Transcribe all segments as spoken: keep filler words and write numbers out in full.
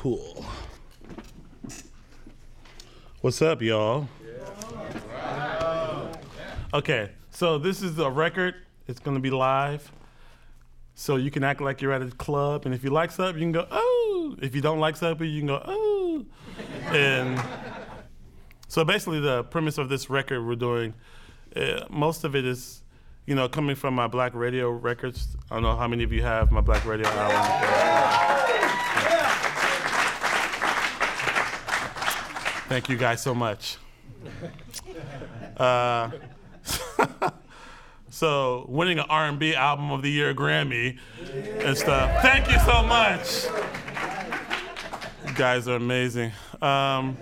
Cool. What's up, y'all? Okay, so this is a record. It's gonna be live. So you can act like you're at a club, and if you like something, you can go, oh. If you don't like something, you can go, oh. And so basically the premise of this record we're doing, uh, most of it is, you know, coming from my Black Radio records. I don't know how many of you have my Black Radio album. Thank you guys so much. Uh, so winning an R and B Album of the Year Grammy and stuff. Thank you so much. You guys are amazing. Um,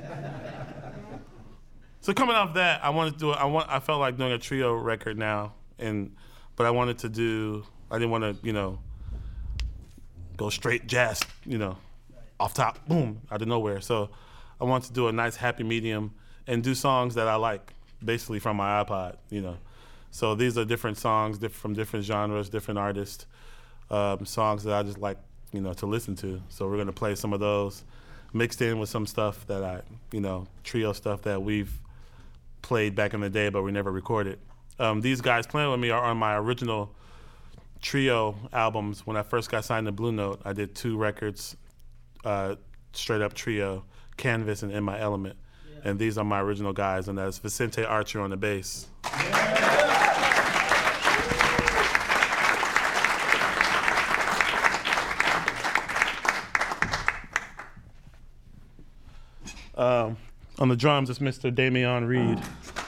so coming off that, I wanted to do. I want. I felt like doing a trio record now, and but I wanted to do. I didn't want to, you know, go straight jazz, you know, off top, boom, out of nowhere. So I wanted to do a nice happy medium and do songs that I like, basically from my iPod, you know. So these are different songs diff- from different genres, different artists, um, songs that I just like, you know, to listen to. So we're gonna play some of those, mixed in with some stuff that I, you know, trio stuff that we've played back in the day, but we never recorded. Um, these guys playing with me are on my original trio albums. When I first got signed to Blue Note, I did two records, uh, straight up trio, Canvas and In My Element. Yeah. And these are my original guys, and that's Vicente Archer on the bass. Yeah. Um, on the drums, it's Mister Damian Reed.